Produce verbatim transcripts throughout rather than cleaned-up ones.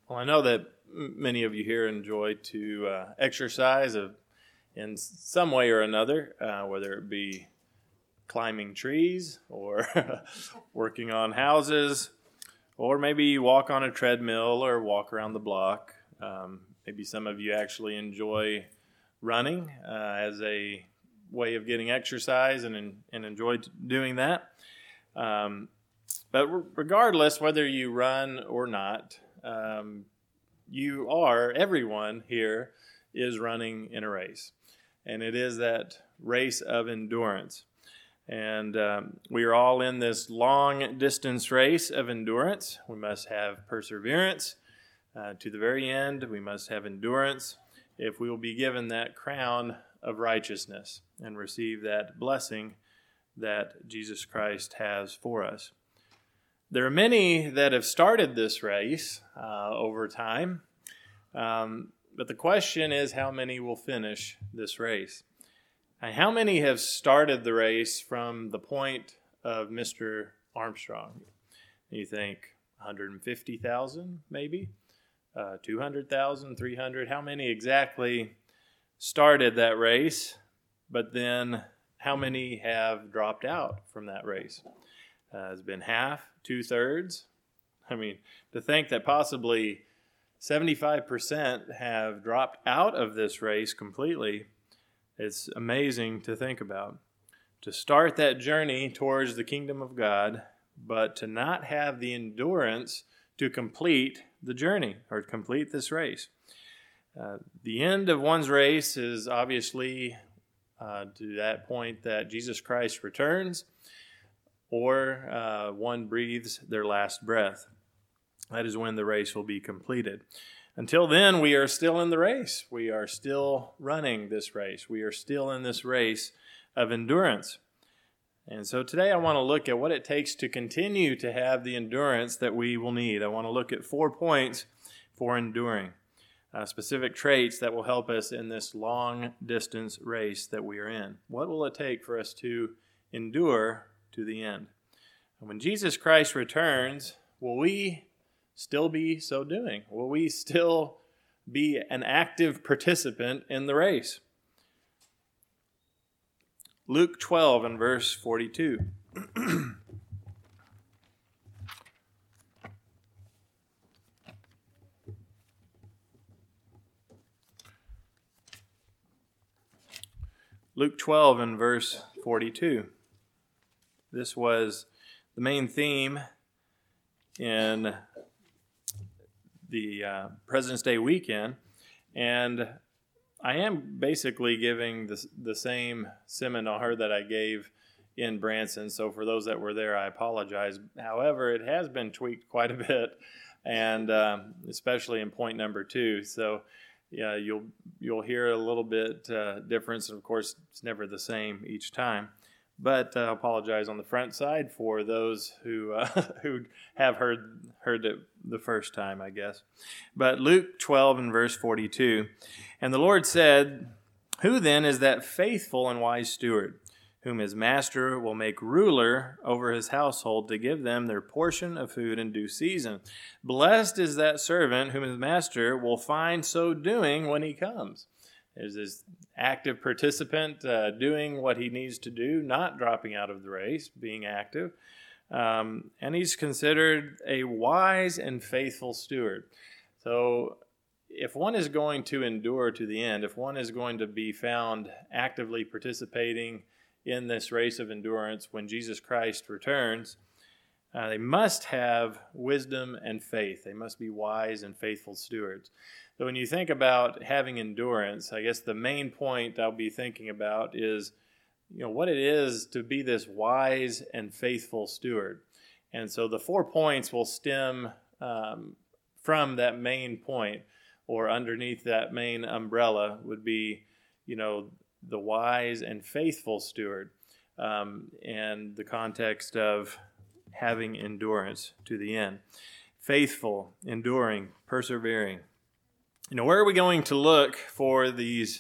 Well, I know that m- many of you here enjoy to uh, exercise of, in some way or another, uh, whether it be climbing trees or working on houses, or maybe you walk on a treadmill or walk around the block. Um, maybe some of you actually enjoy running uh, as a way of getting exercise and, and enjoy doing that. Um, but regardless, whether you run or not, um, you are, everyone here is running in a race. And it is that race of endurance. And um, we are all in this long distance race of endurance. We must have perseverance uh, to the very end. We must have endurance if we will be given that crown of righteousness and receive that blessing that Jesus Christ has for us. There are many that have started this race uh, over time, um, but the question is how many will finish this race? And how many have started the race from the point of Mister Armstrong? You think one hundred fifty thousand maybe, uh, two hundred thousand, three hundred? How many exactly started that race, but then how many have dropped out from that race? Uh, it's been half, two-thirds. I mean, to think that possibly seventy-five percent have dropped out of this race completely, it's amazing to think about. To start that journey towards the kingdom of God, but to not have the endurance to complete the journey or complete this race. Uh, the end of one's race is obviously uh, to that point that Jesus Christ returns, or uh, one breathes their last breath. That is when the race will be completed. Until then, we are still in the race. We are still running this race. We are still in this race of endurance. And so today I want to look at what it takes to continue to have the endurance that we will need. I want to look at four points for enduring, uh, specific traits that will help us in this long-distance race that we are in. What will it take for us to endure to the end? And when Jesus Christ returns, will we still be so doing? Will we still be an active participant in the race? Luke twelve and verse forty-two. Luke twelve and verse forty-two. This was the main theme in the uh, President's Day weekend, and I am basically giving the, the same seminar that I gave in Branson, so for those that were there, I apologize. However, it has been tweaked quite a bit, and um, especially in point number two, so yeah, you'll you'll hear a little bit uh, difference, and of course, it's never the same each time. But I uh, apologize on the front side for those who uh, who have heard heard it the first time, I guess. But Luke twelve and verse forty-two, and the Lord said, "Who then is that faithful and wise steward, whom his master will make ruler over his household to give them their portion of food in due season? Blessed is that servant whom his master will find so doing when he comes." There's this active participant uh, doing what he needs to do, not dropping out of the race, being active. Um, and he's considered a wise and faithful steward. So if one is going to endure to the end, if one is going to be found actively participating in this race of endurance when Jesus Christ returns, uh, they must have wisdom and faith. They must be wise and faithful stewards. So when you think about having endurance, I guess the main point I'll be thinking about is, you know, what it is to be this wise and faithful steward. And so the four points will stem um, from that main point, or underneath that main umbrella would be, you know, the wise and faithful steward, um, and the context of having endurance to the end. Faithful, enduring, persevering. You know, where are we going to look for these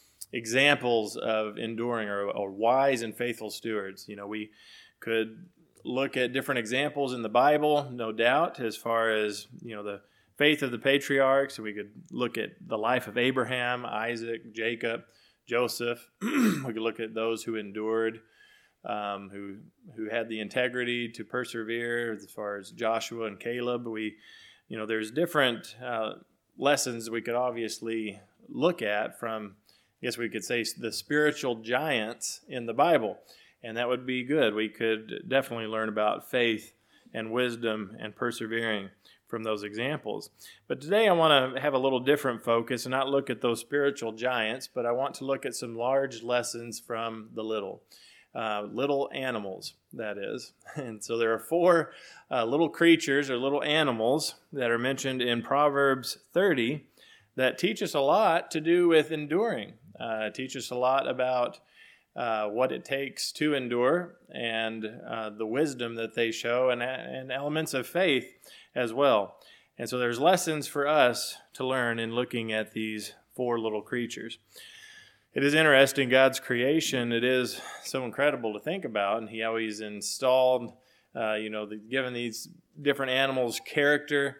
examples of enduring or, or wise and faithful stewards? You know, we could look at different examples in the Bible, no doubt, as far as, you know, the faith of the patriarchs. We could look at the life of Abraham, Isaac, Jacob, Joseph. We could look at those who endured, um, who who had the integrity to persevere, as far as Joshua and Caleb. We, you know, there's different uh, lessons we could obviously look at from, I guess we could say, the spiritual giants in the Bible, and that would be good. We could definitely learn about faith and wisdom and persevering from those examples. But today I want to have a little different focus and not look at those spiritual giants, but I want to look at some large lessons from the little. Uh, little animals, that is. And so there are four uh, little creatures or little animals that are mentioned in Proverbs thirty that teach us a lot to do with enduring. Uh, teach us a lot about uh, what it takes to endure and uh, the wisdom that they show and, and elements of faith as well. And so there's lessons for us to learn in looking at these four little creatures. It is interesting, God's creation. It is so incredible to think about, and He always installed, uh, you know, the, given these different animals character,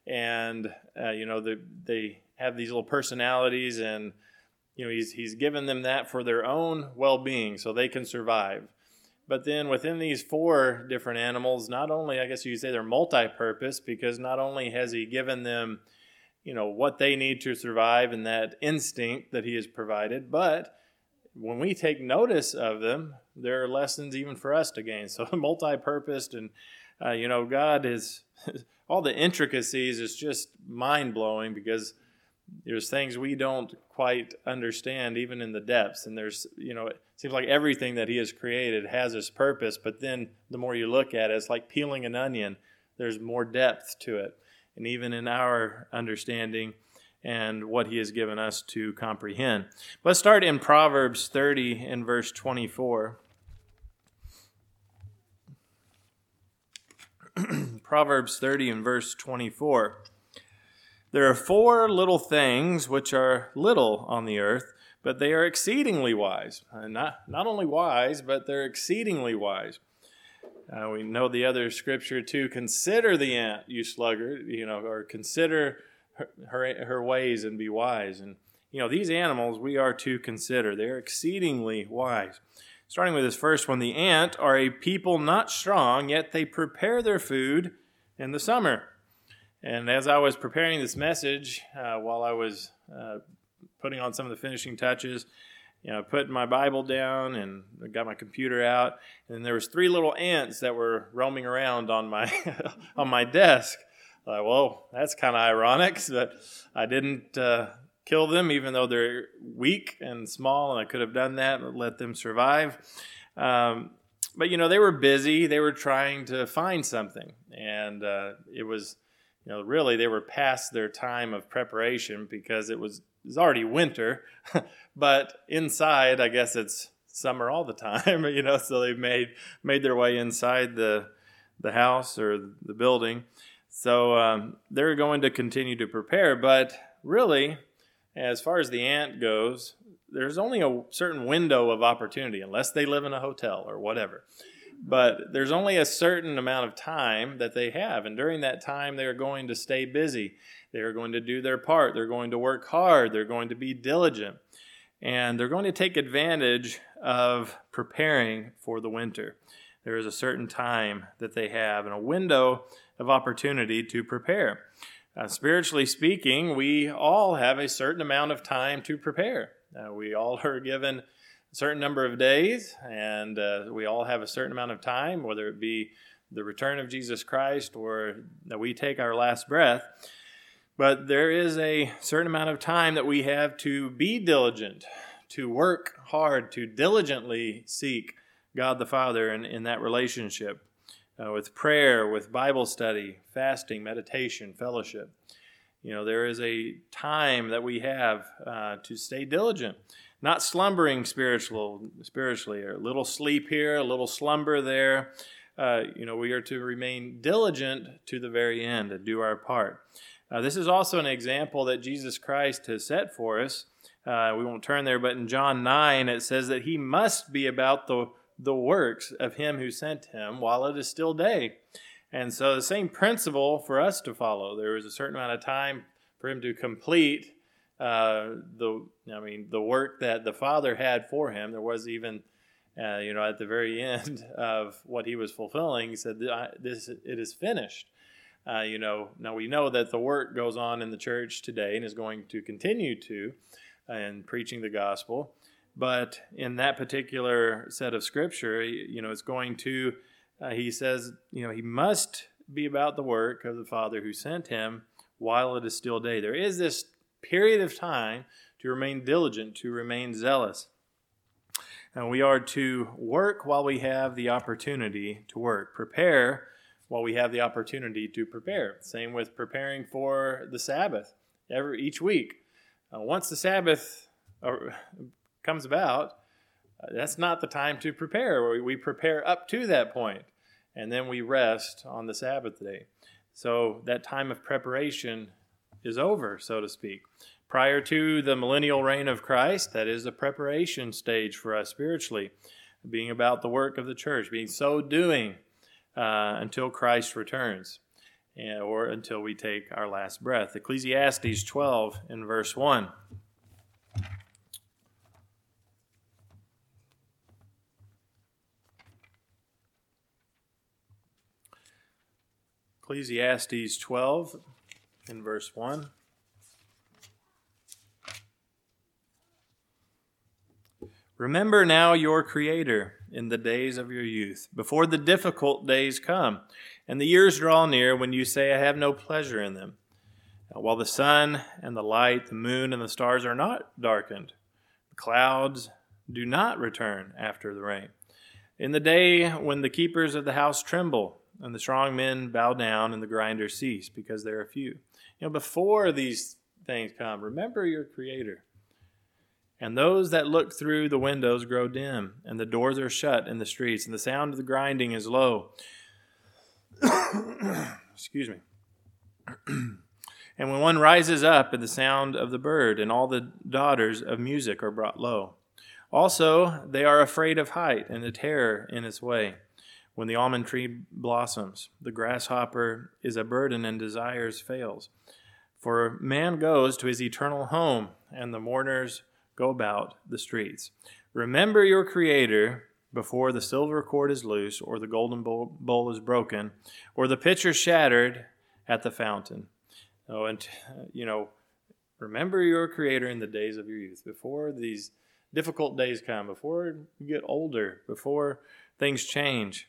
and uh, you know, the, they have these little personalities, and you know, He's He's given them that for their own well-being, so they can survive. But then within these four different animals, not only, I guess you could say they're multi-purpose, because not only has He given them, you know, what they need to survive and that instinct that He has provided, but when we take notice of them, there are lessons even for us to gain. So multi-purposed, and uh, you know, God is, all the intricacies is just mind-blowing, because there's things we don't quite understand even in the depths. And there's, you know, it seems like everything that He has created has its purpose, but then the more you look at it, it's like peeling an onion. There's more depth to it. And even in our understanding and what He has given us to comprehend. Let's start in Proverbs thirty in verse twenty-four. Proverbs thirty in verse twenty-four. There are four little things which are little on the earth, but they are exceedingly wise. Uh, not, not only wise, but they're exceedingly wise. Uh, we know the other scripture too. Consider the ant, you sluggard, you know, or consider her, her her ways and be wise. And you know, these animals we are to consider. They're exceedingly wise. Starting with this first one, the ant are a people not strong, yet they prepare their food in the summer. And as I was preparing this message, uh, while I was uh, putting on some of the finishing touches, you know, putting my Bible down and got my computer out, and there was three little ants that were roaming around on my on my desk. I thought, well, that's kind of ironic, but I didn't uh, kill them, even though they're weak and small, and I could have done that and let them survive. Um, but you know, they were busy; they were trying to find something, and uh, it was, you know, really they were past their time of preparation, because it was. It was already winter, but inside, I guess it's summer all the time, you know, so they've made made their way inside the the house or the building. So um, they're going to continue to prepare, but really, as far as the ant goes, there's only a certain window of opportunity, unless they live in a hotel or whatever. But there's only a certain amount of time that they have, and during that time, they're going to stay busy. They're going to do their part. They're going to work hard. They're going to be diligent. And they're going to take advantage of preparing for the winter. There is a certain time that they have and a window of opportunity to prepare. Uh, spiritually speaking, we all have a certain amount of time to prepare. Uh, we all are given a certain number of days, and uh, we all have a certain amount of time, whether it be the return of Jesus Christ or that we take our last breath. But there is a certain amount of time that we have to be diligent, to work hard, to diligently seek God the Father in, in that relationship, uh, with prayer, with Bible study, fasting, meditation, fellowship. You know, there is a time that we have uh, to stay diligent, not slumbering spiritual, spiritually, or a little sleep here, a little slumber there. Uh, you know, we are to remain diligent to the very end and do our part. Uh, this is also an example that Jesus Christ has set for us. Uh, we won't turn there, but in John nine, it says that He must be about the, the works of Him who sent Him while it is still day. And so the same principle for us to follow. There was a certain amount of time for him to complete uh, the, I mean, the work that the Father had for him. There was even, uh, you know, at the very end of what he was fulfilling, he said, "This it is finished." Uh, you know, now we know that the work goes on in the church today and is going to continue to, uh, in preaching the gospel. But in that particular set of scripture, you know, it's going to, uh, he says, you know, he must be about the work of the Father who sent him while it is still day. There is this period of time to remain diligent, to remain zealous. And we are to work while we have the opportunity to work. Prepare while we have the opportunity to prepare. Same with preparing for the Sabbath every each week. Uh, once the Sabbath uh, comes about, uh, that's not the time to prepare. We, we prepare up to that point, and then we rest on the Sabbath day. So that time of preparation is over, so to speak. Prior to the millennial reign of Christ, that is the preparation stage for us spiritually, being about the work of the church, being so doing Uh, until Christ returns, and, or until we take our last breath. Ecclesiastes twelve in verse one. Ecclesiastes twelve in verse one. Remember now your Creator in the days of your youth, before the difficult days come, and the years draw near when you say, I have no pleasure in them. While the sun and the light, the moon and the stars are not darkened, the clouds do not return after the rain. In the day when the keepers of the house tremble, and the strong men bow down, and the grinders cease, because there are few. You know, before these things come, remember your Creator. And those that look through the windows grow dim, and the doors are shut in the streets, and the sound of the grinding is low. Excuse me. And when one rises up at the sound of the bird, and all the daughters of music are brought low. Also, they are afraid of height, and the terror in its way. When the almond tree blossoms, the grasshopper is a burden, and desires fails. For man goes to his eternal home, and the mourners go about the streets. Remember your Creator before the silver cord is loose, or the golden bowl, bowl is broken, or the pitcher shattered at the fountain. Oh, and you know, remember your Creator in the days of your youth, before these difficult days come, before you get older, before things change.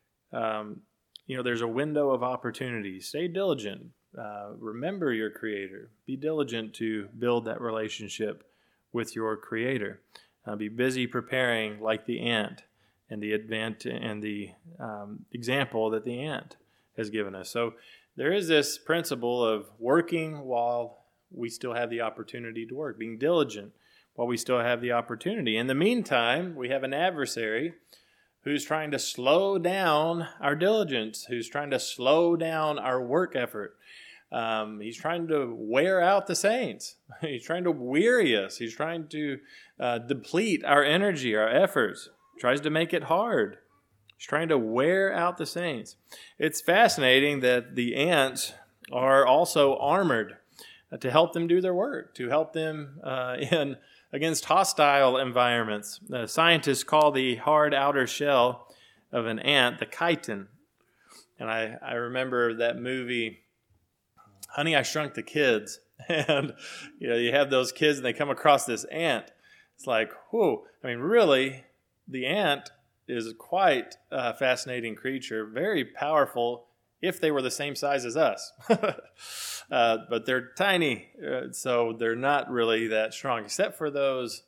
Um, you know, there's a window of opportunity. Stay diligent. Uh, remember your Creator. Be diligent to build that relationship with your Creator. Uh, be busy preparing like the ant, and the advent and the um, example that the ant has given us. So there is this principle of working while we still have the opportunity to work, being diligent while we still have the opportunity. In the meantime, we have an adversary who's trying to slow down our diligence, who's trying to slow down our work effort. Um, he's trying to wear out the saints. He's trying to weary us. He's trying to uh, deplete our energy, our efforts. He tries to make it hard. He's trying to wear out the saints. It's fascinating that the ants are also armored uh, to help them do their work, to help them uh, in against hostile environments. Uh, scientists call the hard outer shell of an ant the chitin. And I, I remember that movie, Honey, I Shrunk the Kids. And, you know, you have those kids and they come across this ant. It's like, whoa. I mean, really, the ant is quite a fascinating creature, very powerful if they were the same size as us. uh, but they're tiny, uh, so they're not really that strong, except for those,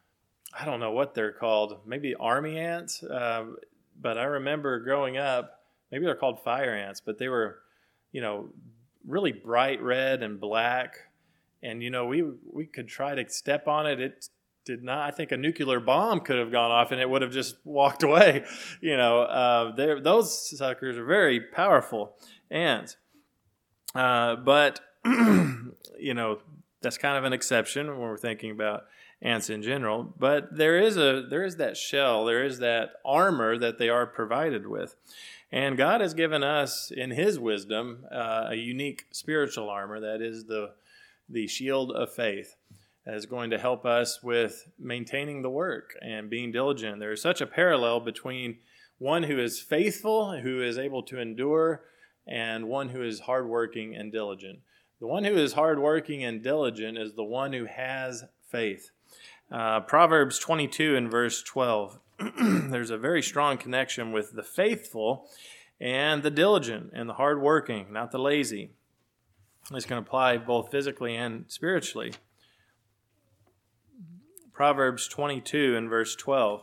I don't know what they're called, maybe army ants. Uh, but I remember growing up, maybe they're called fire ants, but they were, you know, really bright red and black. And, you know, we we could try to step on it. It did not. I think a nuclear bomb could have gone off and it would have just walked away. You know, uh, those suckers are very powerful ants. Uh, but, you know, that's kind of an exception when we're thinking about ants in general. But there is a there is that shell, there is that armor that they are provided with. And God has given us, in His wisdom, uh, a unique spiritual armor that is the the shield of faith, that is going to help us with maintaining the work and being diligent. There is such a parallel between one who is faithful, who is able to endure, and one who is hardworking and diligent. The one who is hardworking and diligent is the one who has faith. Uh, Proverbs twenty-two and verse twelve. There's a very strong connection with the faithful and the diligent and the hardworking, not the lazy. This can apply both physically and spiritually. Proverbs twenty-two and verse twelve.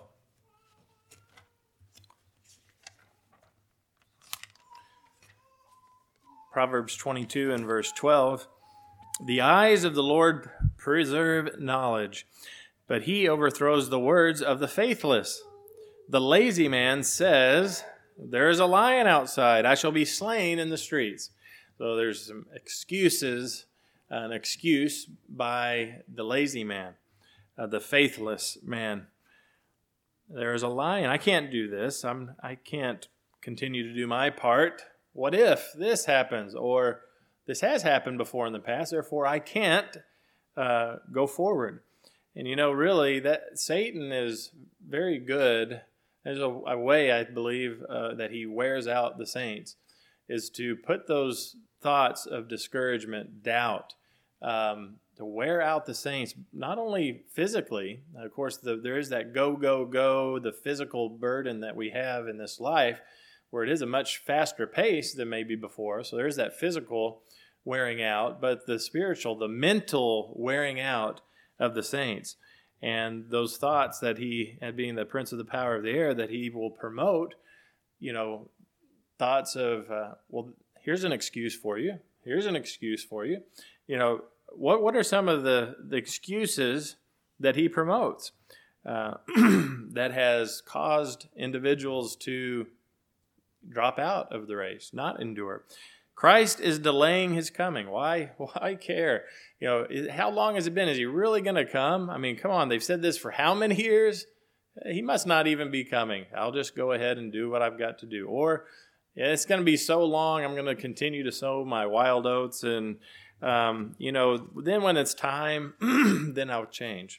Proverbs twenty-two and verse twelve. The eyes of the Lord preserve knowledge, but He overthrows the words of the faithless. The lazy man says, there is a lion outside. I shall be slain in the streets. So there's some excuses, an excuse by the lazy man, uh, the faithless man. There is a lion. I can't do this. I'm, I can't continue to do my part. What if this happens? Or this has happened before in the past, therefore I can't uh, go forward. And you know, really, that Satan is very good. There's a, a way, I believe, uh, that he wears out the saints, is to put those thoughts of discouragement, doubt, um, to wear out the saints, not only physically. Of course, the, there is that go, go, go, the physical burden that we have in this life, where it is a much faster pace than maybe before. So there's that physical wearing out, but the spiritual, the mental wearing out of the saints. And those thoughts that he, and being the prince of the power of the air, that he will promote, you know, thoughts of, uh, well, here's an excuse for you. Here's an excuse for you. You know, what what are some of the, the excuses that he promotes uh, that has caused individuals to drop out of the race, not endure? Christ is delaying His coming. Why? Why care? You know, how long has it been? Is He really going to come? I mean, come on. They've said this for how many years? He must not even be coming. I'll just go ahead and do what I've got to do. Or yeah, it's going to be so long, I'm going to continue to sow my wild oats. And, um, you know, then when it's time, then I'll change.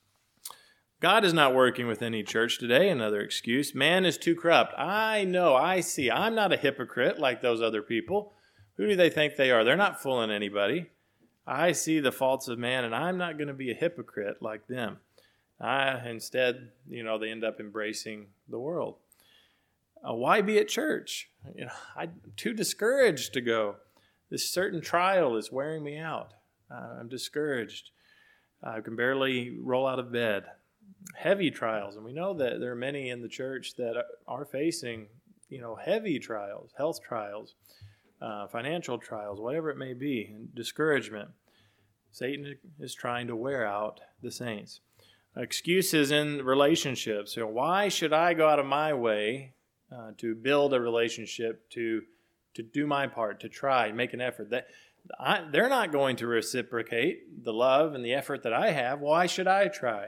God is not working with any church today. Another excuse. Man is too corrupt. I know, I see. I'm not a hypocrite like those other people. Who do they think they are? They're not fooling anybody. I see the faults of man, and I'm not going to be a hypocrite like them. I, instead, you know, they end up embracing the world. Uh, why be at church? You know, I'm too discouraged to go. This certain trial is wearing me out. Uh, I'm discouraged. I can barely roll out of bed. Heavy trials, and we know that there are many in the church that are facing, you know, heavy trials, health trials, uh, financial trials, whatever it may be, and discouragement. Satan is trying to wear out the saints. Excuses in relationships. You know, why should I go out of my way uh, to build a relationship, to to do my part, to try, make an effort? That I, they're not going to reciprocate the love and the effort that I have. Why should I try?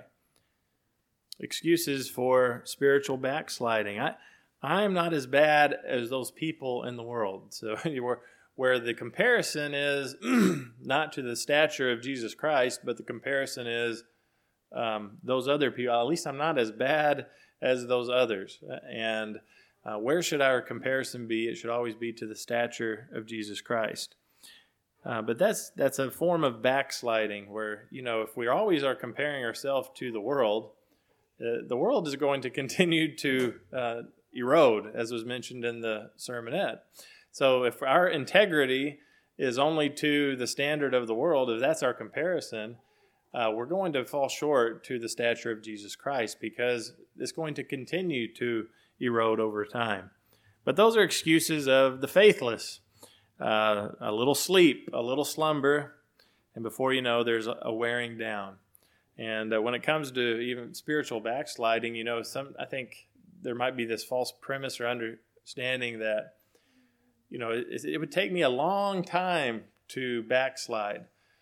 Excuses for spiritual backsliding. I, I am not as bad as those people in the world. So where, where the comparison is not to the stature of Jesus Christ, but the comparison is um, those other people. At least I'm not as bad as those others. And uh, where should our comparison be? It should always be to the stature of Jesus Christ. Uh, but that's that's a form of backsliding where, you know, if we always are comparing ourselves to the world, Uh, the world is going to continue to uh, erode, as was mentioned in the sermonette. So if our integrity is only to the standard of the world, if that's our comparison, uh, we're going to fall short to the stature of Jesus Christ, because it's going to continue to erode over time. But those are excuses of the faithless. Uh, a little sleep, a little slumber, and before you know, there's a wearing down. And uh, when it comes to even spiritual backsliding, you know, some I think there might be this false premise or understanding that, you know, it, it would take me a long time to backslide.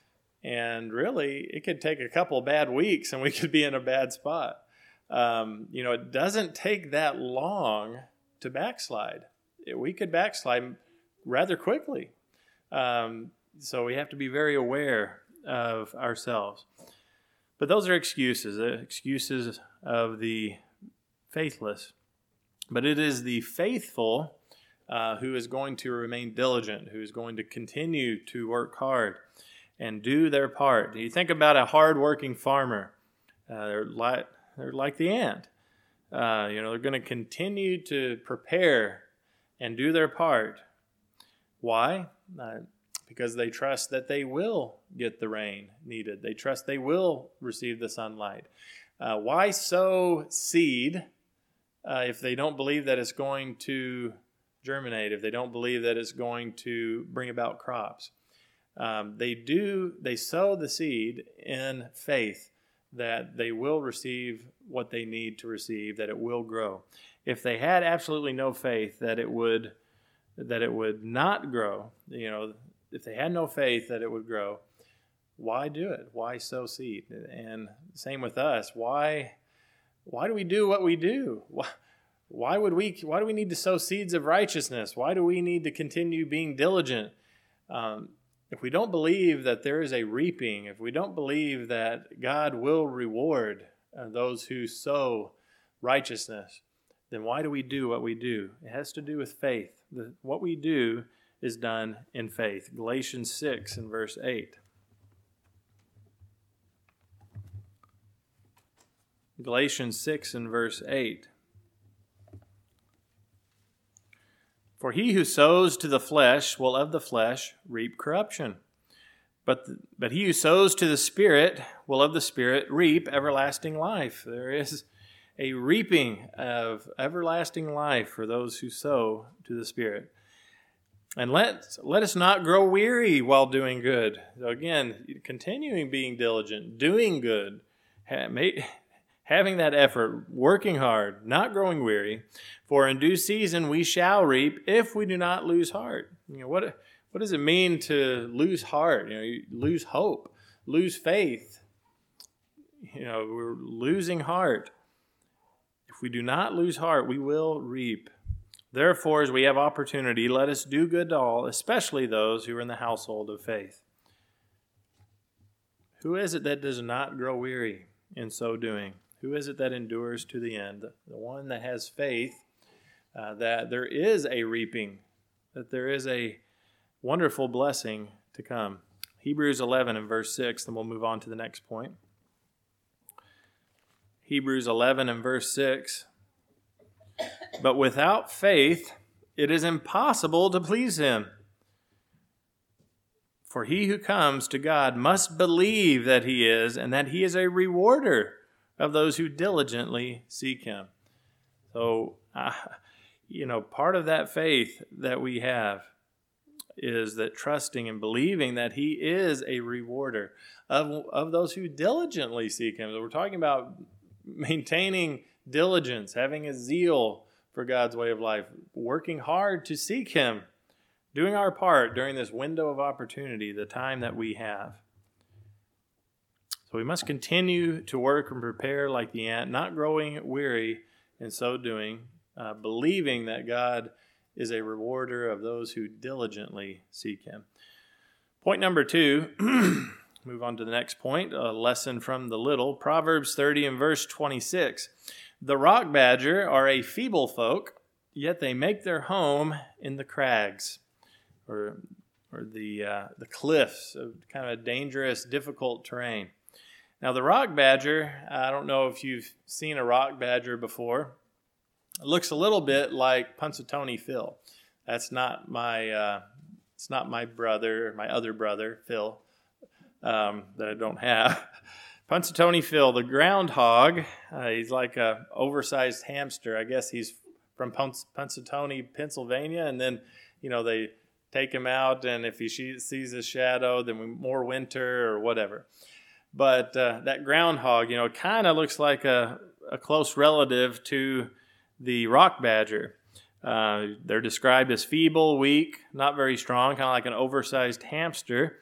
And really, it could take a couple bad weeks and we could be in a bad spot. Um, you know, it doesn't take that long to backslide. We could backslide rather quickly. Um, so we have to be very aware of ourselves. But those are excuses, uh, excuses of the faithless. But it is the faithful uh, who is going to remain diligent, who is going to continue to work hard and do their part. You think about a hard-working farmer. Uh, they're, like, they're like the ant. Uh, you know, they're going to continue to prepare and do their part. Why? Uh, because they trust that they will get the rain needed. They trust they will receive the sunlight. Uh, why sow seed uh, if they don't believe that it's going to germinate, if they don't believe that it's going to bring about crops? Um, they do, they sow the seed in faith that they will receive what they need to receive, that it will grow. If they had absolutely no faith that it would, that it would not grow, you know, if they had no faith that it would grow, why do it? Why sow seed? And same with us. Why, why do we do what we do? Why, why would we, why do we need to sow seeds of righteousness? Why do we need to continue being diligent? Um, If we don't believe that there is a reaping, if we don't believe that God will reward uh, those who sow righteousness, then why do we do what we do? It has to do with faith. The, what we do is done in faith. Galatians six and verse eight. Galatians six and verse eight. For he who sows to the flesh will of the flesh reap corruption. But, the, but he who sows to the Spirit will of the Spirit reap everlasting life. There is a reaping of everlasting life for those who sow to the Spirit. And let, let us not grow weary while doing good. So again, continuing being diligent, doing good, ha, may, having that effort, working hard, not growing weary. For in due season we shall reap if we do not lose heart. You know, what, what does it mean to lose heart? You know, you lose hope, lose faith. You know, we're losing heart. If we do not lose heart, we will reap. Therefore, as we have opportunity, let us do good to all, especially those who are in the household of faith. Who is it that does not grow weary in so doing? Who is it that endures to the end? The one that has faith uh, that there is a reaping, that there is a wonderful blessing to come. Hebrews eleven and verse six, then we'll move on to the next point. Hebrews eleven and verse six. But without faith, it is impossible to please him. For he who comes to God must believe that he is, and that he is a rewarder of those who diligently seek him. So, uh, you know, part of that faith that we have is that trusting and believing that he is a rewarder of, of those who diligently seek him. So we're talking about maintaining diligence, having a zeal for God's way of life, working hard to seek him, doing our part during this window of opportunity, the time that we have. So we must continue to work and prepare like the ant, not growing weary in so doing, uh, believing that God is a rewarder of those who diligently seek him. Point number two, move on to the next point, a lesson from the little. Proverbs thirty and verse twenty-six. The rock badger are a feeble folk, yet they make their home in the crags, or or the uh, the cliffs of kind of a dangerous, difficult terrain. Now, the rock badger, I don't know if you've seen a rock badger before. It looks a little bit like Punxsutawney Phil. That's not my uh, it's not my brother, my other brother, Phil, um, that I don't have. Punxsutawney Phil, the groundhog, uh, he's like a oversized hamster. I guess he's from Punx- Punxsutawney, Pennsylvania, and then, you know, they take him out, and if he sees a shadow, then we, more winter or whatever. But uh, that groundhog, you know, kind of looks like a, a close relative to the rock badger. Uh, they're described as feeble, weak, not very strong, kind of like an oversized hamster.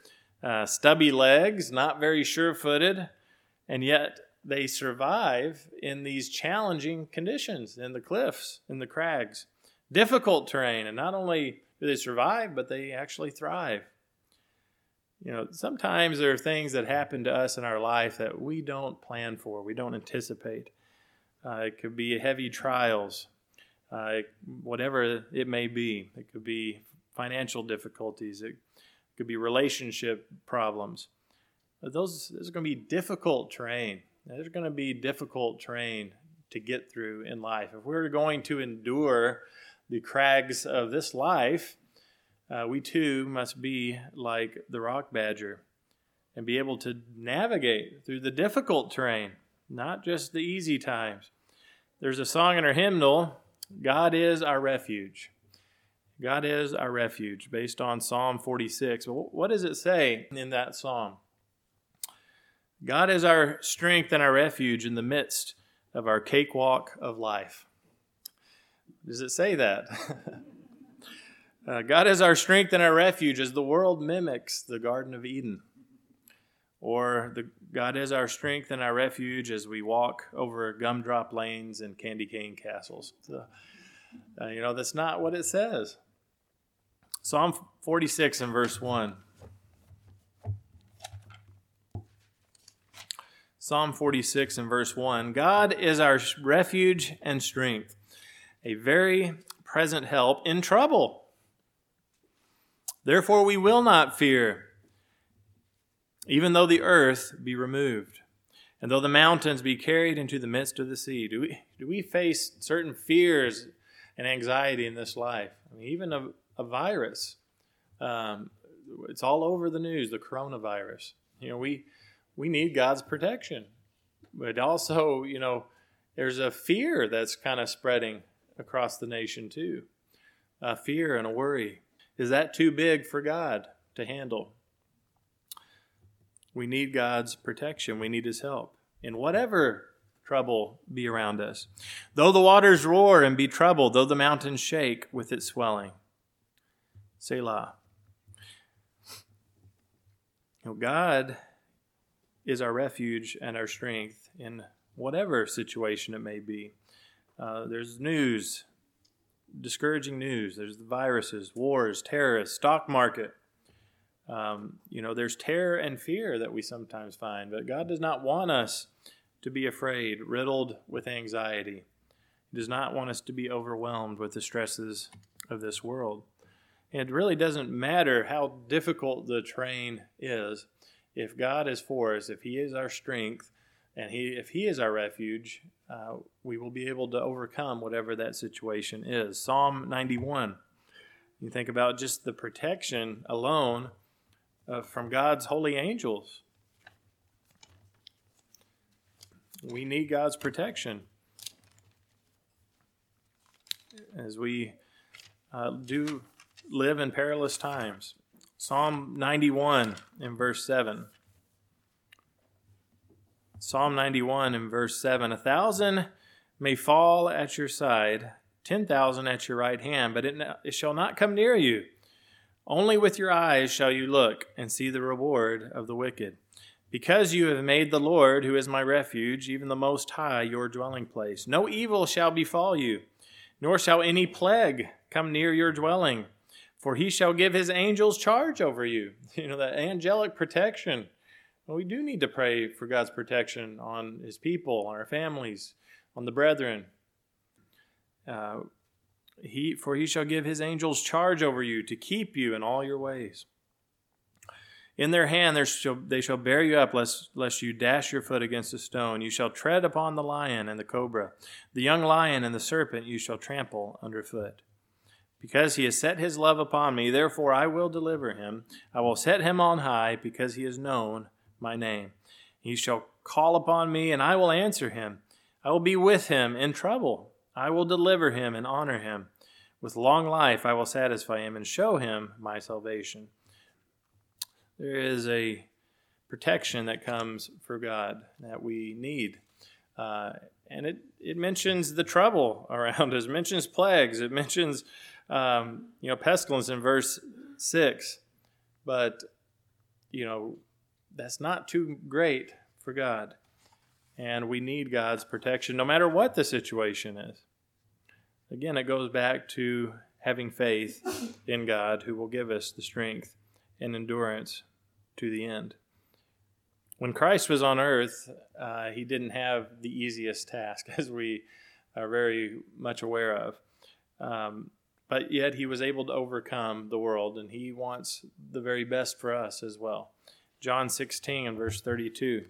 uh, stubby legs, not very sure-footed, and yet they survive in these challenging conditions, in the cliffs, in the crags. Difficult terrain, and not only do they survive, but they actually thrive. You know, sometimes there are things that happen to us in our life that we don't plan for, we don't anticipate. Uh, it could be heavy trials, uh, whatever it may be. It could be financial difficulties. It could be relationship problems. But those, those are going to be difficult terrain. There's going to be difficult terrain to get through in life. If we're going to endure the crags of this life, uh, we too must be like the rock badger and be able to navigate through the difficult terrain, not just the easy times. There's a song in our hymnal, God is our refuge. God is our refuge, based on Psalm forty-six. Well, what does it say in that psalm? God is our strength and our refuge in the midst of our cakewalk of life. Does it say that? uh, God is our strength and our refuge as the world mimics the Garden of Eden. Or the, God is our strength and our refuge as we walk over gumdrop lanes and candy cane castles. So, uh, you know, that's not what it says. Psalm forty-six and verse one. Psalm forty-six and verse one. God is our refuge and strength, a very present help in trouble. Therefore we will not fear, even though the earth be removed, and though the mountains be carried into the midst of the sea. Do we, do we face certain fears and anxiety in this life? I mean, even a, a virus. Um, it's all over the news, the coronavirus. You know, we we need God's protection. But also, you know, there's a fear that's kind of spreading across the nation too. A fear and a worry. Is that too big for God to handle? We need God's protection. We need His help in whatever trouble be around us. Though the waters roar and be troubled, though the mountains shake with its swelling. Selah. You know, God is our refuge and our strength in whatever situation it may be. Uh, there's news, discouraging news. There's the viruses, wars, terrorists, stock market. Um, you know, there's terror and fear that we sometimes find, but God does not want us to be afraid, riddled with anxiety. He does not want us to be overwhelmed with the stresses of this world. And it really doesn't matter how difficult the terrain is. If God is for us, if He is our strength, and He, if He is our refuge, uh, we will be able to overcome whatever that situation is. Psalm ninety-one. You think about just the protection alone uh, from God's holy angels. We need God's protection as we uh, do live in perilous times. Psalm ninety-one in verse seven. Psalm ninety-one in verse seven. A thousand may fall at your side, ten thousand at your right hand, but it, it shall not come near you. Only with your eyes shall you look and see the reward of the wicked. Because you have made the Lord, who is my refuge, even the Most High, your dwelling place. No evil shall befall you, nor shall any plague come near your dwelling. For He shall give His angels charge over you. You know, that angelic protection. Well, we do need to pray for God's protection on His people, on our families, on the brethren. Uh, he, for He shall give His angels charge over you to keep you in all your ways. In their hand there shall, they shall bear you up, lest, lest you dash your foot against a stone. You shall tread upon the lion and the cobra. The young lion and the serpent you shall trample underfoot. Because He has set His love upon me, therefore I will deliver him. I will set him on high, because he has known my name. He shall call upon me, and I will answer him. I will be with him in trouble. I will deliver him and honor him. With long life I will satisfy him and show him my salvation. There is a protection that comes for God that we need. Uh, and it, it mentions the trouble around us. It mentions plagues. It mentions Um, you know, pestilence in verse six. But, you know, that's not too great for God. And we need God's protection no matter what the situation is. Again, it goes back to having faith in God who will give us the strength and endurance to the end. When Christ was on earth, uh, he didn't have the easiest task, as we are very much aware of. Um, but yet he was able to overcome the world, and he wants the very best for us as well. John sixteen and verse thirty-two.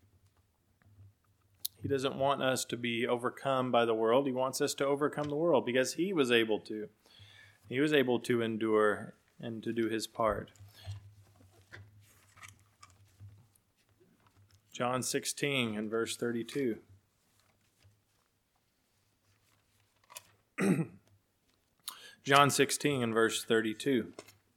He doesn't want us to be overcome by the world. He wants us to overcome the world because he was able to. He was able to endure and to do his part. John sixteen and verse thirty-two. John sixteen and verse thirty-two.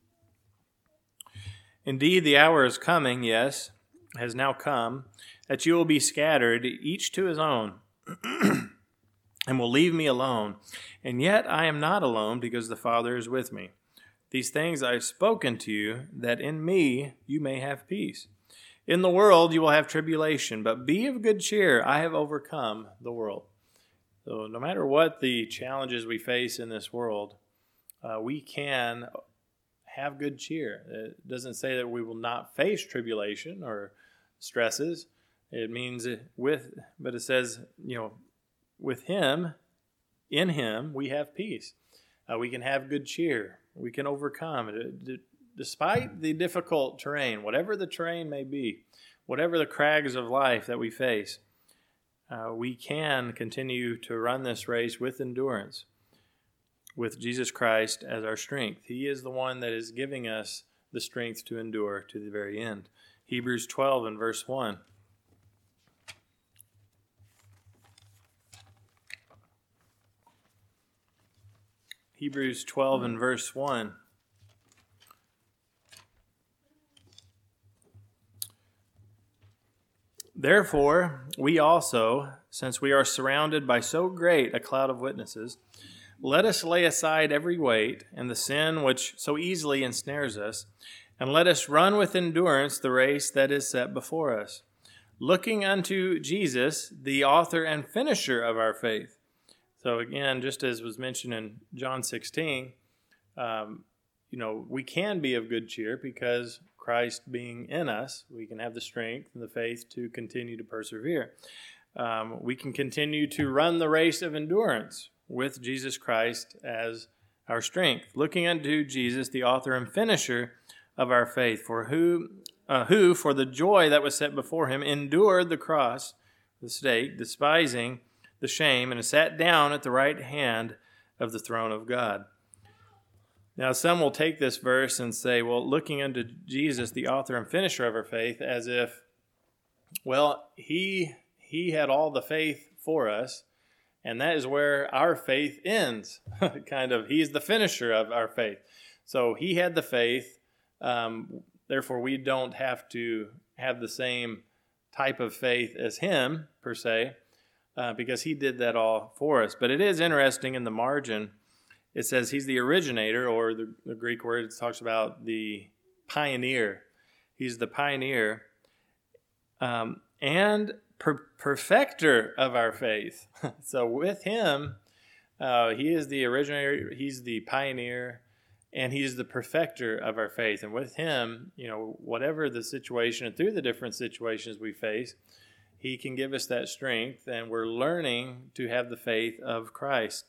Indeed, the hour is coming, yes, has now come, that you will be scattered, each to his own, and will leave me alone. And yet I am not alone, because the Father is with me. These things I have spoken to you, that in me you may have peace. In the world you will have tribulation, but be of good cheer. I have overcome the world. So no matter what the challenges we face in this world, uh, we can have good cheer. It doesn't say that we will not face tribulation or stresses. It means with, but it says, you know, with him, in him, we have peace. Uh, we can have good cheer. We can overcome it. Despite the difficult terrain, whatever the terrain may be, whatever the crags of life that we face, uh, we can continue to run this race with endurance, with Jesus Christ as our strength. He is the one that is giving us the strength to endure to the very end. Hebrews twelve and verse one. Hebrews twelve and verse one. Therefore, we also, since we are surrounded by so great a cloud of witnesses, let us lay aside every weight and the sin which so easily ensnares us, and let us run with endurance the race that is set before us, looking unto Jesus, the author and finisher of our faith. So again, just as was mentioned in John sixteen, um, you know, we can be of good cheer because Christ being in us, we can have the strength and the faith to continue to persevere. Um, we can continue to run the race of endurance with Jesus Christ as our strength, looking unto Jesus, the author and finisher of our faith, for who, uh, who for the joy that was set before him endured the cross, the stake, despising the shame, and sat down at the right hand of the throne of God. Now, some will take this verse and say, well, looking unto Jesus, the author and finisher of our faith, as if, well, he he had all the faith for us, and that is where our faith ends. Kind of, he's the finisher of our faith. So he had the faith, um, therefore we don't have to have the same type of faith as him, per se, uh, because he did that all for us. But it is interesting in the margin, it says he's the originator, or the, the Greek word talks about the pioneer. He's the pioneer um, and per- perfecter of our faith. So with him, uh, he is the originator, he's the pioneer, and he's the perfecter of our faith. And with him, you know, whatever the situation, and through the different situations we face, he can give us that strength, and we're learning to have the faith of Christ.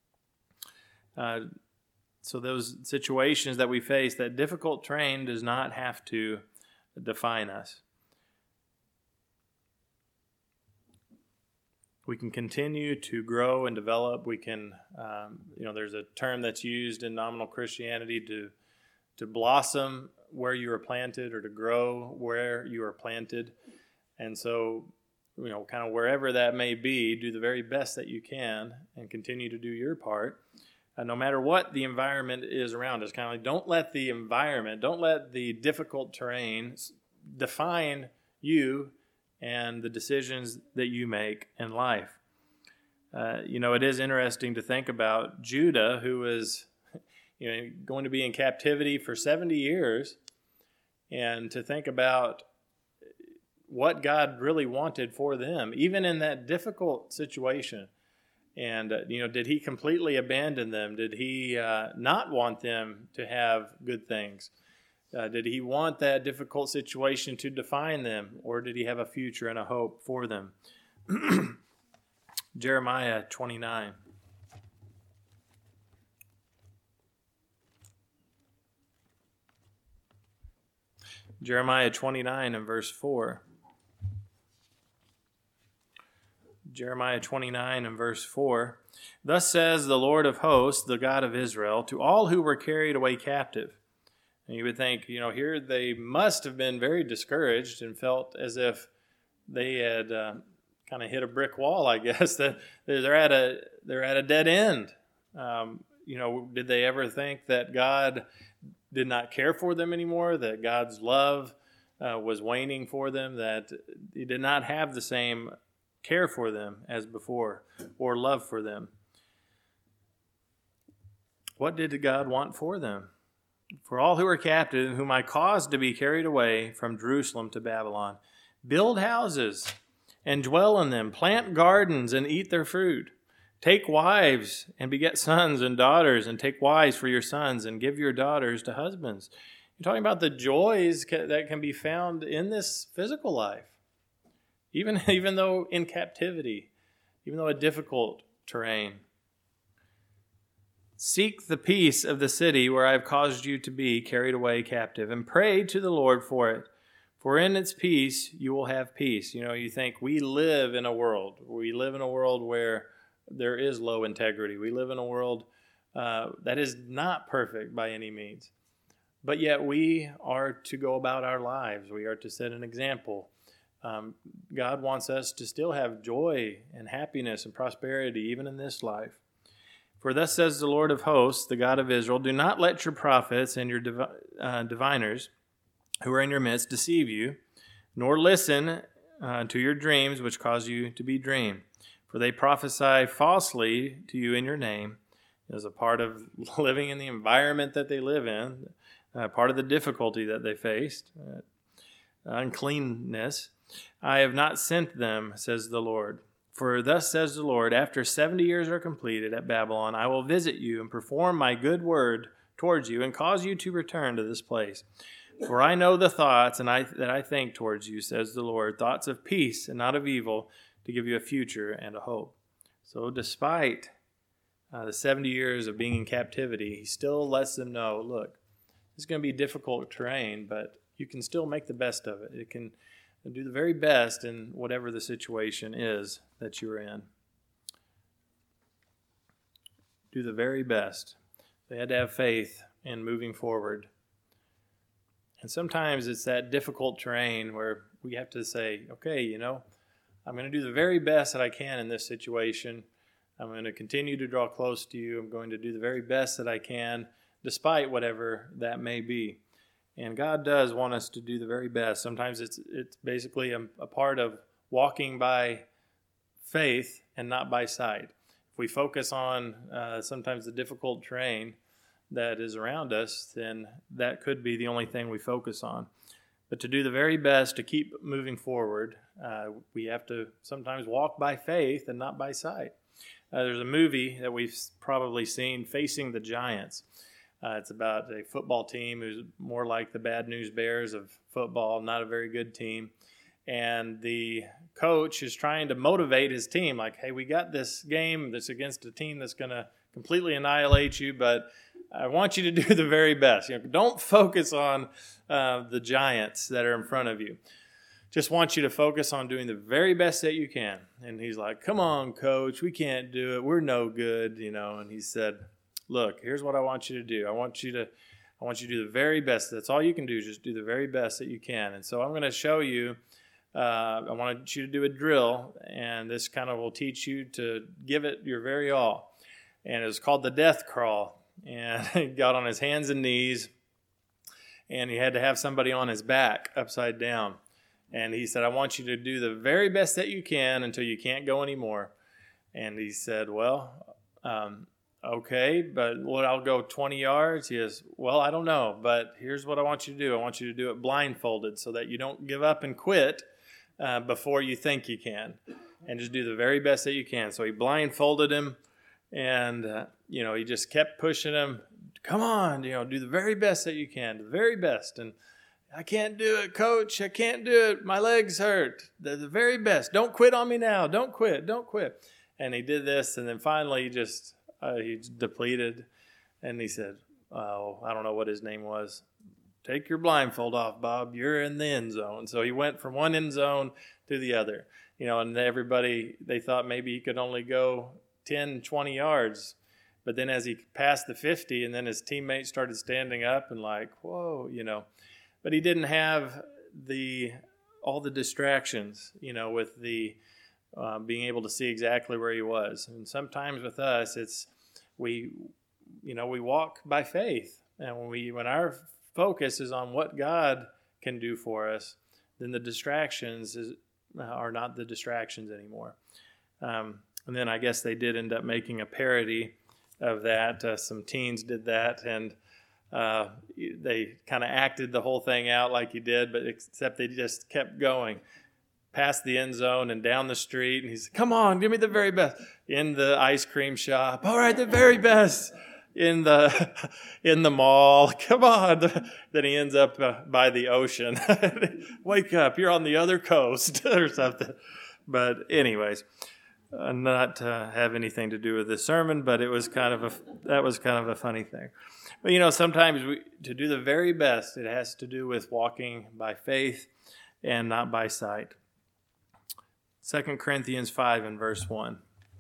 Uh, so those situations that we face, that difficult terrain does not have to define us. We can continue to grow and develop. We can, um, you know, there's a term that's used in nominal Christianity to to blossom where you are planted, or to grow where you are planted. And so, you know, kind of wherever that may be, do the very best that you can and continue to do your part. Uh, no matter what the environment is around us, kind of like, don't let the environment, don't let the difficult terrain define you and the decisions that you make in life. Uh, you know, it is interesting to think about Judah, who was, you know, going to be in captivity for seventy years, and to think about what God really wanted for them, even in that difficult situation. And, uh, you know, did he completely abandon them? Did he uh, not want them to have good things? Uh, did he want that difficult situation to define them? Or did he have a future and a hope for them? Jeremiah twenty-nine. Jeremiah twenty-nine and verse four. Jeremiah twenty-nine and verse four. Thus says the Lord of hosts, the God of Israel, to all who were carried away captive. And you would think, you know, here they must have been very discouraged and felt as if they had uh, kind of hit a brick wall, I guess, that they're at a they're at a dead end. Um, you know, did they ever think that God did not care for them anymore, that God's love uh, was waning for them, that he did not have the same care for them as before, or love for them? What did God want for them? For all who are captive, whom I caused to be carried away from Jerusalem to Babylon, build houses and dwell in them, plant gardens and eat their fruit. Take wives and beget sons and daughters, and take wives for your sons and give your daughters to husbands. You're talking about the joys that can be found in this physical life. Even, even though in captivity, even though a difficult terrain. Seek the peace of the city where I have caused you to be carried away captive, and pray to the Lord for it. For in its peace you will have peace. You know, you think we live in a world. We live in a world where there is low integrity. We live in a world uh, that is not perfect by any means. But yet we are to go about our lives. We are to set an example. Um, God wants us to still have joy and happiness and prosperity even in this life. For thus says the Lord of hosts, the God of Israel, do not let your prophets and your div- uh, diviners who are in your midst deceive you, nor listen uh, to your dreams which cause you to be dreamed. For they prophesy falsely to you in your name, as a part of living in the environment that they live in, uh, part of the difficulty that they faced, uh, uncleanness. I have not sent them, says the Lord. For thus says the Lord, after seventy years are completed at Babylon, I will visit you and perform my good word towards you and cause you to return to this place. For I know the thoughts and I, that I think towards you, says the Lord, thoughts of peace and not of evil, to give you a future and a hope. So despite uh, the seventy years of being in captivity, he still lets them know, look, it's going to be difficult terrain, but you can still make the best of it. It can do the very best in whatever the situation is that you're in. Do the very best. They had to have faith in moving forward. And sometimes it's that difficult terrain where we have to say, okay, you know, I'm going to do the very best that I can in this situation. I'm going to continue to draw close to you. I'm going to do the very best that I can, despite whatever that may be. And God does want us to do the very best. Sometimes it's it's basically a, a part of walking by faith and not by sight. If we focus on uh, sometimes the difficult terrain that is around us, then that could be the only thing we focus on. But to do the very best, to keep moving forward, uh, we have to sometimes walk by faith and not by sight. Uh, there's a movie that we've probably seen, Facing the Giants. Uh, it's about a football team who's more like the Bad News Bears of football, not a very good team. And the coach is trying to motivate his team, like, hey, we got this game that's against a team that's going to completely annihilate you, but I want you to do the very best. You know, don't focus on uh, the giants that are in front of you. Just want you to focus on doing the very best that you can. And he's like, come on, coach, we can't do it. We're no good, you know. And he said, look, here's what I want you to do. I want you to I want you to do the very best. That's all you can do. Just do the very best that you can. And so I'm going to show you, uh, I want you to do a drill, and this kind of will teach you to give it your very all. And it was called the death crawl. And he got on his hands and knees, and he had to have somebody on his back upside down. And he said, I want you to do the very best that you can until you can't go anymore. And he said, well, um, okay, but what, I'll go twenty yards? He goes, well, I don't know, but here's what I want you to do. I want you to do it blindfolded so that you don't give up and quit uh, before you think you can, and just do the very best that you can. So he blindfolded him, and, uh, you know, he just kept pushing him. Come on, you know, do the very best that you can, the very best. And I can't do it, coach. I can't do it. My legs hurt. They're the very best. Don't quit on me now. Don't quit. Don't quit. And he did this, and then finally he just, uh, he's depleted. And he said, oh, I don't know what his name was. Take your blindfold off, Bob. You're in the end zone. So he went from one end zone to the other. You know, and everybody, they thought maybe he could only go ten, twenty yards. But then as he passed the fifty, and then his teammates started standing up and like, whoa, you know. But he didn't have the all the distractions, you know, with the uh, being able to see exactly where he was. And sometimes with us, it's we, you know, we walk by faith, and when we when our focus is on what God can do for us, then the distractions is, are not the distractions anymore. Um, and then I guess they did end up making a parody of that. Uh, some teens did that, and uh, they kind of acted the whole thing out like he did, but except they just kept going past the end zone and down the street. And he said, come on, give me the very best. In the ice cream shop, all right, the very best. In the in the mall, come on. Then he ends up uh, by the ocean. Wake up, you're on the other coast or something. But anyways, uh, not uh, have anything to do with this sermon, but it was kind of a that was kind of a funny thing. But you know, sometimes we, to do the very best, it has to do with walking by faith and not by sight. Second Corinthians five and verse one.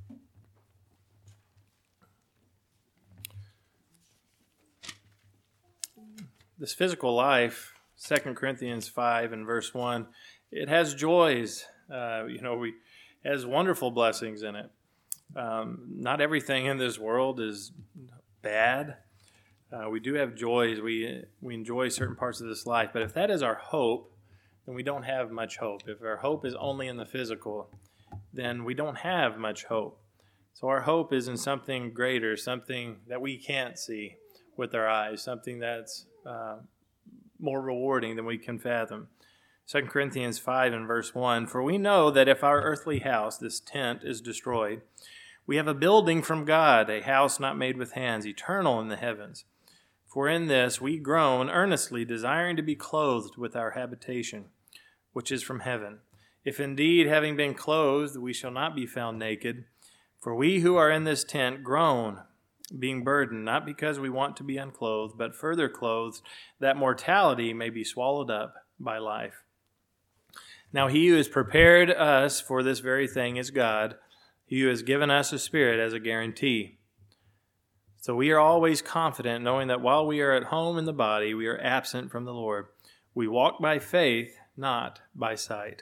This physical life, Second Corinthians five and verse one, it has joys. Uh, you know, we it has wonderful blessings in it. Um, not everything in this world is bad. Uh, we do have joys. We we enjoy certain parts of this life. But if that is our hope, then we don't have much hope. If our hope is only in the physical, then we don't have much hope. So our hope is in something greater, something that we can't see with our eyes, something that's uh, more rewarding than we can fathom. Second Corinthians five and verse one, for we know that if our earthly house, this tent, is destroyed, we have a building from God, a house not made with hands, eternal in the heavens. For in this we groan earnestly, desiring to be clothed with our habitation, which is from heaven. If indeed, having been clothed, we shall not be found naked. For we who are in this tent groan, being burdened, not because we want to be unclothed, but further clothed, that mortality may be swallowed up by life. Now he who has prepared us for this very thing is God, he who has given us a Spirit as a guarantee. So we are always confident, knowing that while we are at home in the body, we are absent from the Lord. We walk by faith, not by sight.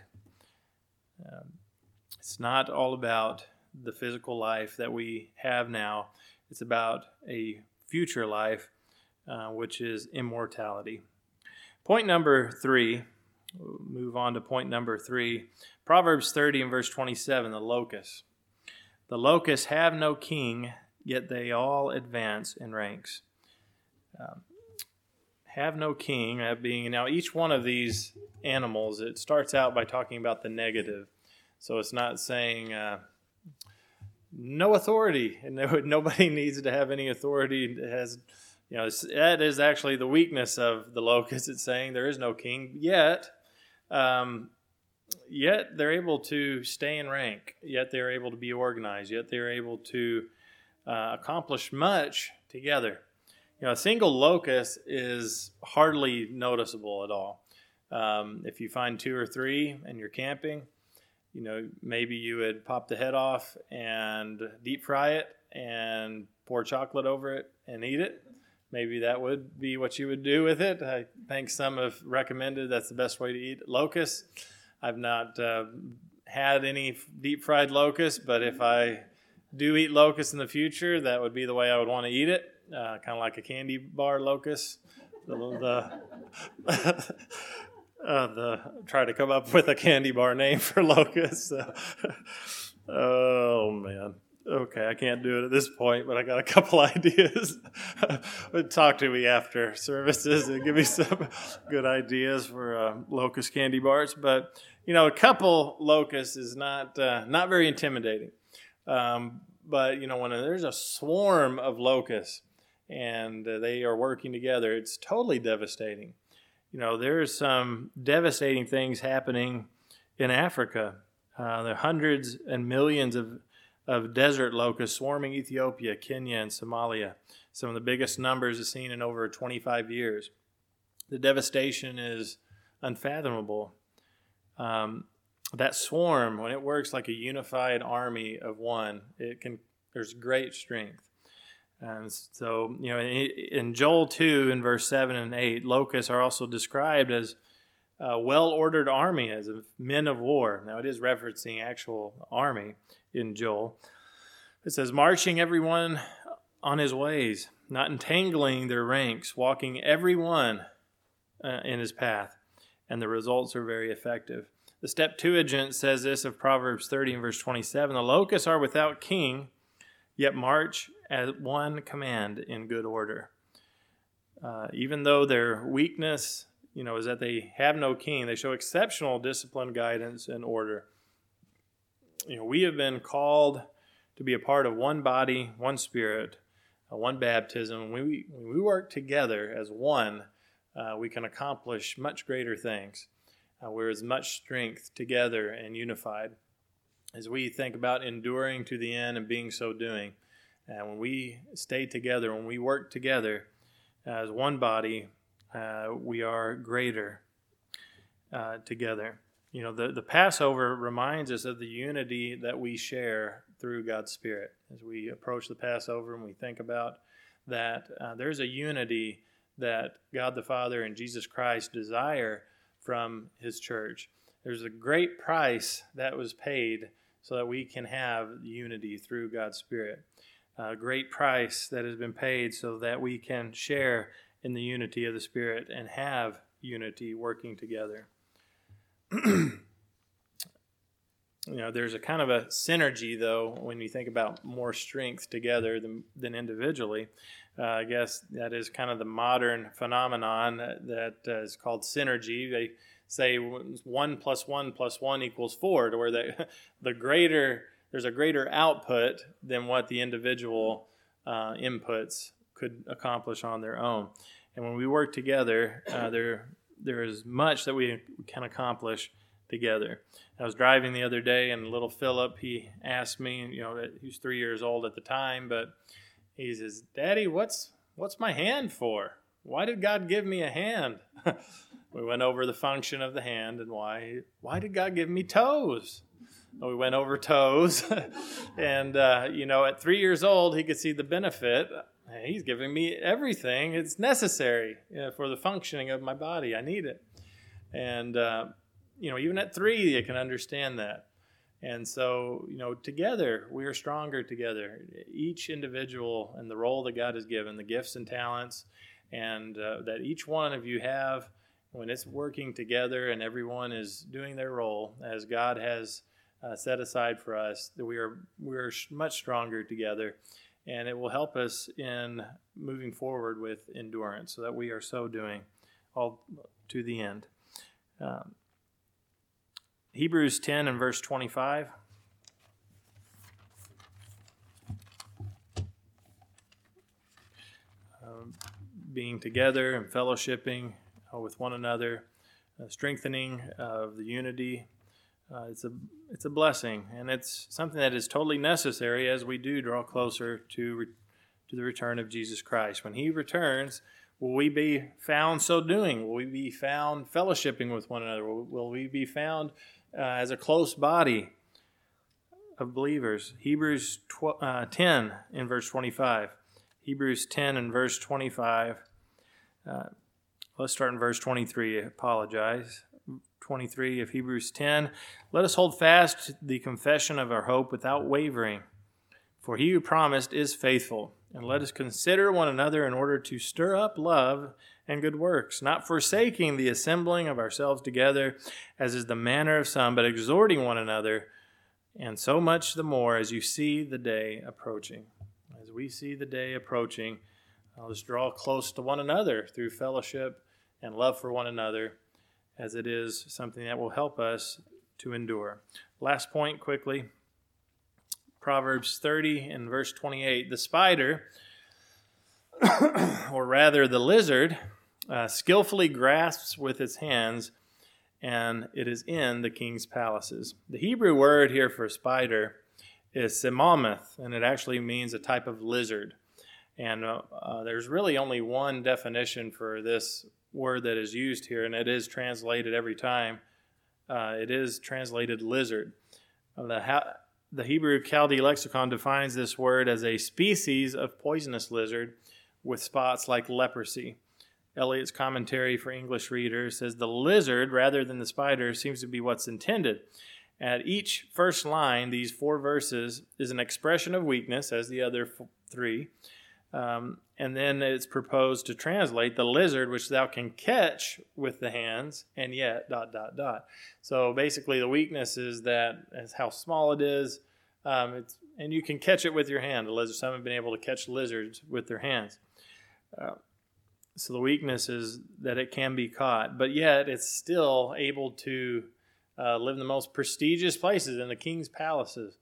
Um, it's not all about the physical life that we have now. It's about a future life, uh, which is immortality. Point number three, we'll move on to point number three. Proverbs thirty and verse twenty-seven, the locusts. The locusts have no king, yet they all advance in ranks. Um, have no king, uh, being, now each one of these animals, it starts out by talking about the negative. So it's not saying uh, no authority, and no, nobody needs to have any authority. It has, you know, that is actually the weakness of the locust. It's saying there is no king yet. Um, yet they're able to stay in rank. Yet they're able to be organized. Yet they're able to uh, accomplish much together. You know, a single locust is hardly noticeable at all. Um, if you find two or three and you're camping, you know, maybe you would pop the head off and deep fry it and pour chocolate over it and eat it. Maybe that would be what you would do with it. I think some have recommended that's the best way to eat locusts. I've not uh, had any deep fried locusts, but if I do eat locusts in the future, that would be the way I would want to eat it, uh, kind of like a candy bar locust. The, the Uh, the try to come up with a candy bar name for locusts. Uh, oh man! Okay, I can't do it at this point, but I got a couple ideas. Talk to me after services and give me some good ideas for uh, locust candy bars. But you know, a couple locusts is not uh, not very intimidating. Um, but you know, when there's a swarm of locusts and uh, they are working together, it's totally devastating. You know, there's some devastating things happening in Africa. Uh, there are hundreds and millions of of desert locusts swarming Ethiopia, Kenya, and Somalia. Some of the biggest numbers are seen in over twenty-five years. The devastation is unfathomable. Um, that swarm, when it works like a unified army of one, it can. There's great strength. And so, you know, in, in Joel two, in verse seven and eight, locusts are also described as a well-ordered army, as of men of war. Now, it is referencing actual army in Joel. It says, marching everyone on his ways, not entangling their ranks, walking everyone uh, in his path. And the results are very effective. The Septuagint says this of Proverbs thirty and verse twenty-seven, the locusts are without king, yet march at one command in good order. Uh, even though their weakness, you know, is that they have no king, they show exceptional discipline, guidance, and order. You know, we have been called to be a part of one body, one spirit, uh, one baptism. When we, when we work together as one, uh, we can accomplish much greater things. Uh, we're as much strength together and unified as we think about enduring to the end and being so doing. And when we stay together, when we work together as one body, uh, we are greater uh, together. You know, the, the Passover reminds us of the unity that we share through God's Spirit. As we approach the Passover and we think about that, uh, there's a unity that God the Father and Jesus Christ desire from His church. There's a great price that was paid so that we can have unity through God's Spirit. A great price that has been paid so that we can share in the unity of the Spirit and have unity working together. You know, there's a kind of a synergy, though, when you think about more strength together than, than individually. Uh, I guess that is kind of the modern phenomenon that uh, is called synergy. They say one plus one plus one equals four, to where the, the greater, there's a greater output than what the individual uh, inputs could accomplish on their own. And when we work together, uh, there there is much that we can accomplish together. I was driving the other day, and little Philip, he asked me, you know, he was three years old at the time, but he says, "Daddy, what's what's my hand for? Why did God give me a hand?" We went over the function of the hand and why why did God give me toes? Well, we went over toes, and uh, you know, at three years old, he could see the benefit. He's giving me everything. It's necessary you know, for the functioning of my body. I need it. And, uh, you know, even at three, you can understand that. And so, you know, together, we are stronger together. Each individual and the role that God has given, the gifts and talents, and uh, that each one of you have, when it's working together and everyone is doing their role as God has uh, set aside for us, that we are we are much stronger together. And it will help us in moving forward with endurance so that we are so doing all to the end. Um, Hebrews ten and verse twenty-five. Um, being together and fellowshipping uh, with one another, uh, strengthening of the unity. Uh, it's a it's a blessing, and it's something that is totally necessary as we do draw closer to re- to the return of Jesus Christ. When He returns, will we be found so doing? Will we be found fellowshipping with one another? Will, will we be found uh, as a close body of believers? Hebrews tw- uh, ten in verse twenty-five. Hebrews ten and verse twenty-five. Uh, let's start in verse twenty-three. I apologize. twenty-three of Hebrews ten. Let us hold fast the confession of our hope without wavering, for He who promised is faithful. And let us consider one another in order to stir up love and good works, not forsaking the assembling of ourselves together, as is the manner of some, but exhorting one another, And so much the more as you see the day approaching. As we see the day approaching, let's draw close to one another through fellowship and love for one another, as it is something that will help us to endure. Last point quickly. Proverbs thirty and verse twenty-eight. The spider, or rather the lizard, uh, skillfully grasps with its hands, and it is in the king's palaces. The Hebrew word here for spider is semameth, and it actually means a type of lizard. And uh, uh, there's really only one definition for this word that is used here, and it is translated every time. Uh, it is translated lizard. Uh, the ha- The Hebrew Chaldee lexicon defines this word as a species of poisonous lizard with spots like leprosy. Eliot's commentary for English readers says the lizard, rather than the spider, seems to be what's intended. At each first line, these four verses, is an expression of weakness, as the other f- three. Um, and then it's proposed to translate the lizard which thou can catch with the hands, and yet, dot, dot, dot. So basically the weakness is that, as how small it is, um, it's, and you can catch it with your hand. The lizard, some have been able to catch lizards with their hands. Uh, so the weakness is that it can be caught, but yet it's still able to uh, live in the most prestigious places, in the king's palaces.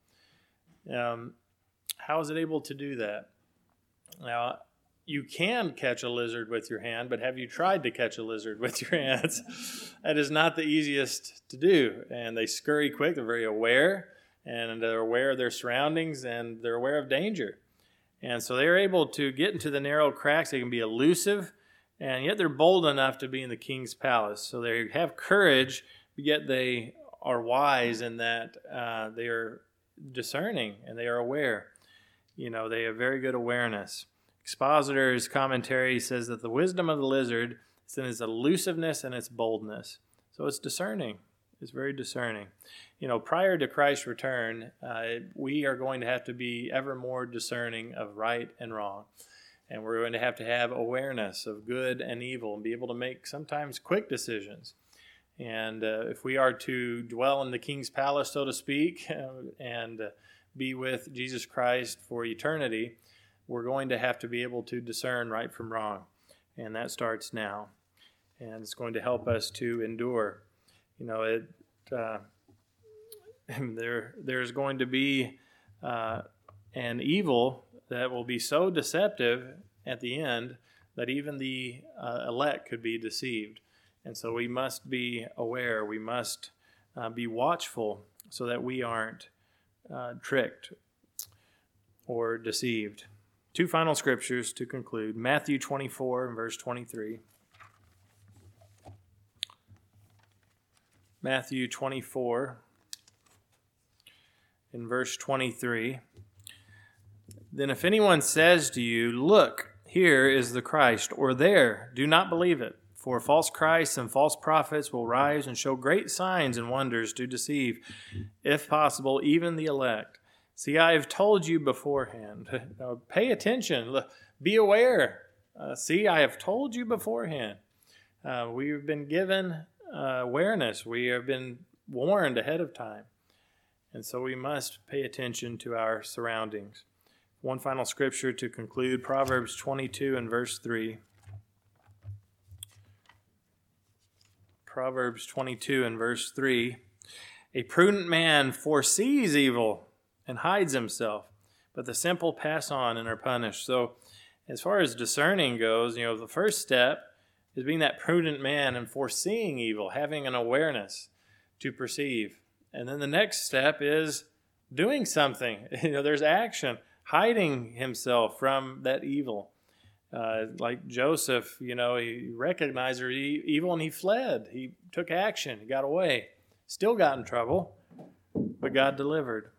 Um, how is it able to do that? Now, you can catch a lizard with your hand, but have you tried to catch a lizard with your hands? That is not the easiest to do. And they scurry quick. They're very aware, and they're aware of their surroundings, and they're aware of danger. And so they're able to get into the narrow cracks. They can be elusive, and yet they're bold enough to be in the king's palace. So they have courage, but yet they are wise in that uh, they are discerning, and they are aware. You know, they have very good awareness. Expositor's commentary says that the wisdom of the lizard is in its elusiveness and its boldness. So it's discerning. It's very discerning. You know, prior to Christ's return, uh, we are going to have to be ever more discerning of right and wrong. And we're going to have to have awareness of good and evil and be able to make sometimes quick decisions. And uh, if we are to dwell in the king's palace, so to speak, and uh, be with Jesus Christ for eternity, we're going to have to be able to discern right from wrong. And that starts now. And it's going to help us to endure. You know, it uh, there there's going to be uh, an evil that will be so deceptive at the end that even the uh, elect could be deceived. And so we must be aware. We must uh, be watchful so that we aren't Uh, tricked or deceived. Two final scriptures to conclude. Matthew twenty-four and verse twenty-three. Matthew twenty-four in verse twenty-three. Then if anyone says to you, look, here is the Christ, or there, do not believe it. For false Christs and false prophets will rise and show great signs and wonders to deceive, if possible, even the elect. See, I have told you beforehand. Now, pay attention. Be aware. Uh, see, I have told you beforehand. Uh, we have been given uh, awareness. We have been warned ahead of time. And so we must pay attention to our surroundings. One final scripture to conclude, Proverbs twenty-two and verse three. Proverbs twenty-two and verse three, a prudent man foresees evil and hides himself, but the simple pass on and are punished. So as far as discerning goes, you know, the first step is being that prudent man and foreseeing evil, having an awareness to perceive. And then the next step is doing something. You know, there's action, hiding himself from that evil. Uh, like Joseph, you know, he recognized her evil and he fled. He took action. He got away. Still got in trouble, but God delivered.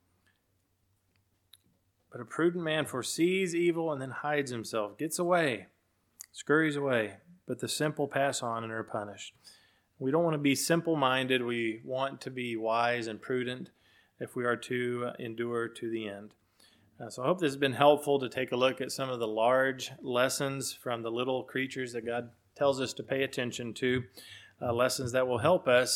But a prudent man foresees evil and then hides himself, gets away, scurries away. But the simple pass on and are punished. We don't want to be simple-minded. We want to be wise and prudent if we are to endure to the end. Uh, so I hope this has been helpful to take a look at some of the large lessons from the little creatures that God tells us to pay attention to, uh, lessons that will help us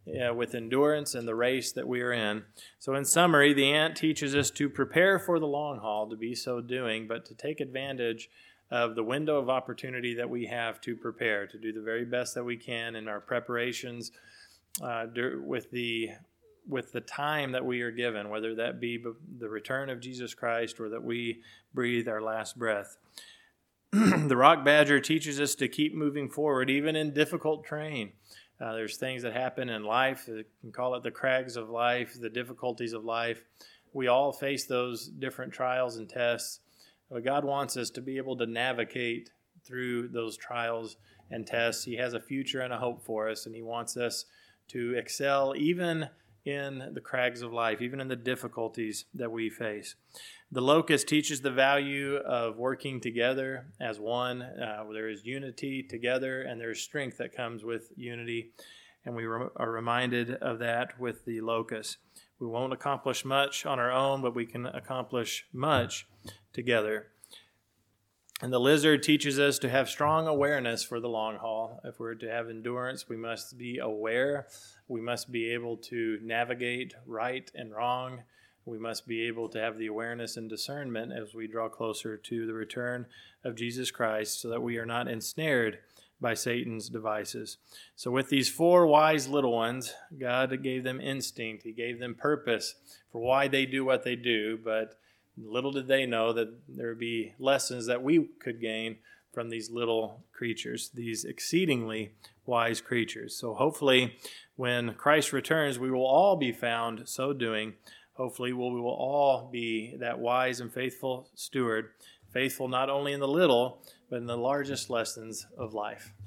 uh, with endurance in the race that we are in. So in summary, the ant teaches us to prepare for the long haul, to be so doing, but to take advantage of the window of opportunity that we have to prepare, to do the very best that we can in our preparations uh, with the with the time that we are given, whether that be the return of Jesus Christ or that we breathe our last breath. The rock badger teaches us to keep moving forward, even in difficult terrain. Uh, there's things that happen in life. You can call it the crags of life, the difficulties of life. We all face those different trials and tests. But God wants us to be able to navigate through those trials and tests. He has a future and a hope for us, and He wants us to excel even in the crags of life, even in the difficulties that we face. The locust teaches the value of working together as one. Uh, there is unity together, and there is strength that comes with unity, and we re- are reminded of that with the locust. We won't accomplish much on our own, but we can accomplish much together. And the lizard teaches us to have strong awareness for the long haul. If we're to have endurance, we must be aware. We must be able to navigate right and wrong. We must be able to have the awareness and discernment as we draw closer to the return of Jesus Christ, so that we are not ensnared by Satan's devices. So with these four wise little ones, God gave them instinct. He gave them purpose for why they do what they do, but little did they know that there would be lessons that we could gain from these little creatures, these exceedingly wise creatures. So hopefully when Christ returns, we will all be found so doing. Hopefully we will all be that wise and faithful steward, faithful not only in the little, but in the largest lessons of life.